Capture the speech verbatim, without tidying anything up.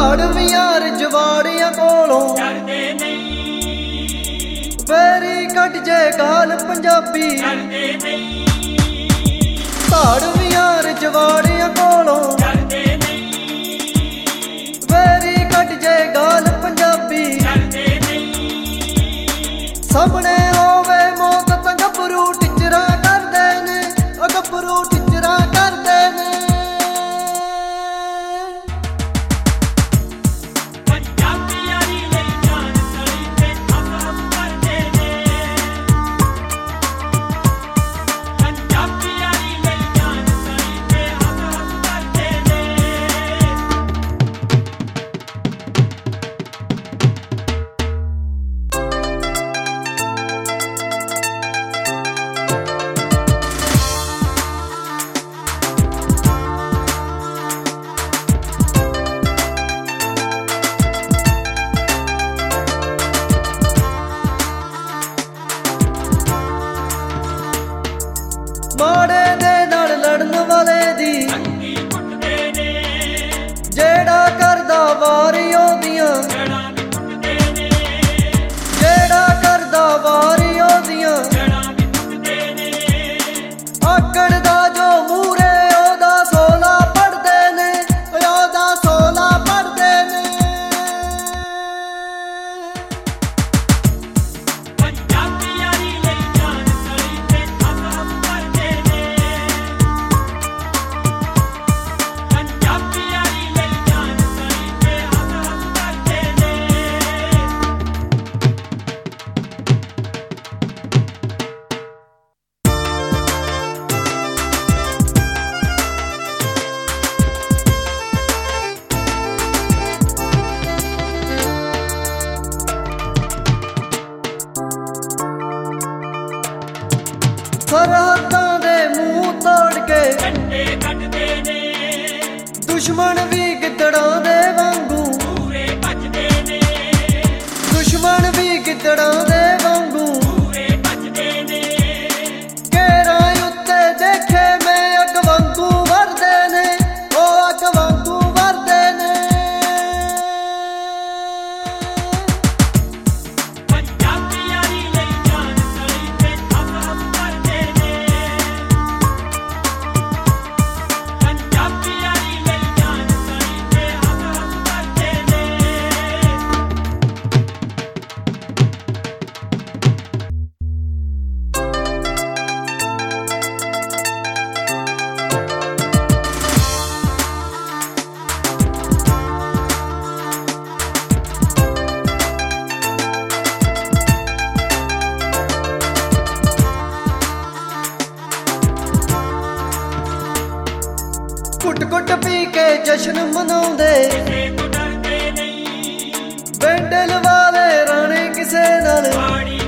ਧਾੜਵੀਆਂ ਰਜਵਾੜੀਆਂ ਕੋਲੋਂ ਡਰਦੇ ਨਹੀਂ, ਵੈਰੀ ਕੱਢ ਜੇ ਗਾਲ ਪੰਜਾਬੀ ਡਰਦੇ ਨਹੀਂ, ਧਾੜਵੀਆਂ ਰਜਵਾੜੀਆਂ ਕੋਲੋਂ ਡਰਦੇ ਨਹੀਂ, ਵੈਰੀ ਕੱਢ ਜੇ ਗਾਲ ਪੰਜਾਬੀ ਡਰਦੇ ਨਹੀਂ। ਸਾਹਮਣੇ ਹੋਵੇ ਮੌਤ ਤਾਂ ਗੱਭਰੂ ਟਿਚਰਾਂ ਕਰਦੇ ਨੇ, ਉਹ ਗੱਭਰੂ ਟਿਚਰਾਂ ਕਰਦੇ ਨੇ। ਪੰਜਾਬੀਆਂ ਦੀ ਲਈ ਜਾਨ ਗਲੀ ਤੇ ਹਮ ਹਮ ਕਰਦੇ ਨੇ, ਪੰਜਾਬੀਆਂ ਦੀ ਲਈ ਜਾਨ ਗਲੀ ਤੇ ਹਮ ਹਮ ਕਰਦੇ ਨੇ। ਮਾੜੇ ਦੇ ਨਾਲ ਲੜਨ ਵਾਲੇ ਦੀ ਅੱਖੀ ਕੁੱਟਦੇ ਨੇ, ਜਿਹੜਾ ਕਰਦਾ ਵਾਰੀ ਉਹਦੀਆਂ, ਜੜਾਂ ਵੀ ਕੁੱਟਦੇ ਨੇ, ਜਿਹੜਾ ਕਰਦਾ ਵਾਰੀ ਉਹਦੀਆਂ। ਜੜਾਂ ਵੀ ਕੁੱਟਦੇ ਨੇ, ਆਕੜ ਦਾ ਜੋ ਮੂਰੇ ਉਹਦਾ ਸੋਲਾ ਪੜਦੇ ਨੇ, ਉਹਦਾ ਸੋਲਾ ਪੜਦੇ ਨੇ। ਪੰਜਾਬੀਆਂ ਦੀ ਲਈ ਜਾਨ ਗਲੀ ਤੇ ਹਮ ਹਮ ਕਰਦੇ ਨੇ, ਪੰਜਾਬੀਆਂ ਦੀ ਲਈ ਜਾਨ ਗਲੀ ਤੇ ਹਮ ਹਮ ਕਰਦੇ ਨੇ। ਸਰਹੱਦਾਂ ਦੇ ਮੂੰਹ ਤੋੜ ਕੇ ਡੰਡੇ ਕੱਢਦੇ ਨੇ, ਦੁਸ਼ਮਣ ਵੀ ਗਿੱਦੜਾਂ ਦੇ ਵਾਂਗੂ, ਪੂਰੇ ਭੱਜਦੇ ਨੇ, ਦੁਸ਼ਮਣ ਵੀ ਗਿੱਦੜਾਂ ਦੇ ਵਾਂਗੂ। ਪੂਰੇ ਭੱਜਦੇ ਨੇ, ਘੇਰਾਂ ਉੱਤੇ ਦੇਖੇ ਮੈਂ ਅੱਗ ਵਾਂਗੂ ਵਰਦੇ ਨੇ, ਉਹ ਅੱਗ ਵਾਂਗੂ ਵਰਦੇ ਨੇ। ਪੰਜਾਬੀਆਂ ਦੀ ਲਈ ਜਾਨ ਗਲੀ ਤੇ ਹਮ ਹਮ ਕਰਦੇ ਨੇ, ਪੰਜਾਬੀਆਂ ਦੀ ਲਈ ਜਾਨ ਗਲੀ ਤੇ ਹਮ ਹਮ ਕਰਦੇ ਨੇ। ਕੁੱਟ ਕੁੱਟ ਪੀ ਕੇ ਜਸ਼ਨ ਮਨਾਉਂਦੇ, ਕਿਸੇ ਤੋਂ ਡਰਦੇ ਨਹੀਂ, ਬੈਂਡਲ ਵਾਲੇ ਰਾਣੇ ਕਿਸੇ ਨਾਲ ਪਾਣੀ